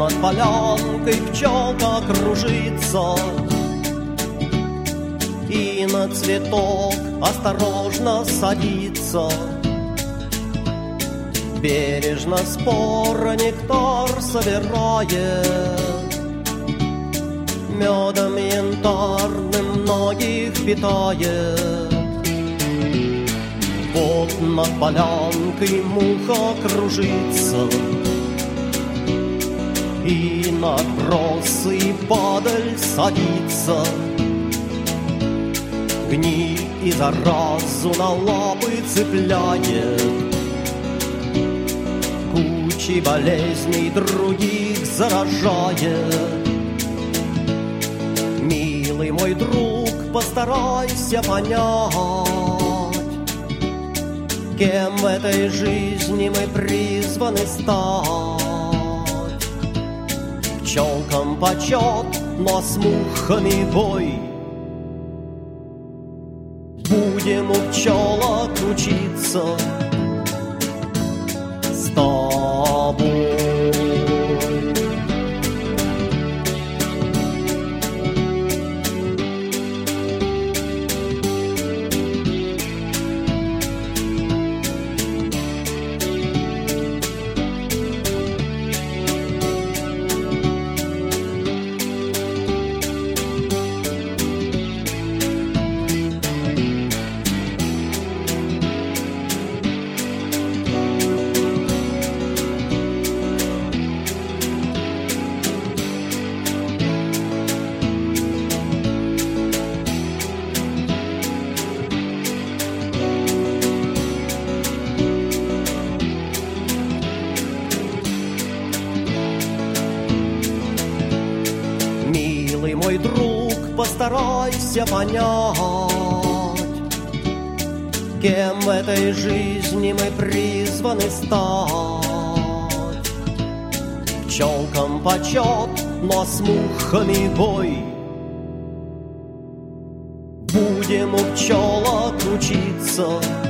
над полянкой пчелка кружится, и на цветок осторожно садится. Бережно спора нектар собирает, медом янтарным многих питает. Вот над полянкой муха кружится, и над бросой падаль садится. Гниль и заразу на лапы цепляет, кучей болезней других заражает. Милый мой друг, постарайся понять, кем в этой жизни мы призваны стать. Пчелкам почет, но с мухами бой. Будем у пчелок учиться с тобой. Милый мой друг, постарайся понять, кем в этой жизни мы призваны стать. Пчелкам почет, но с мухами бой. Будем у пчелок учиться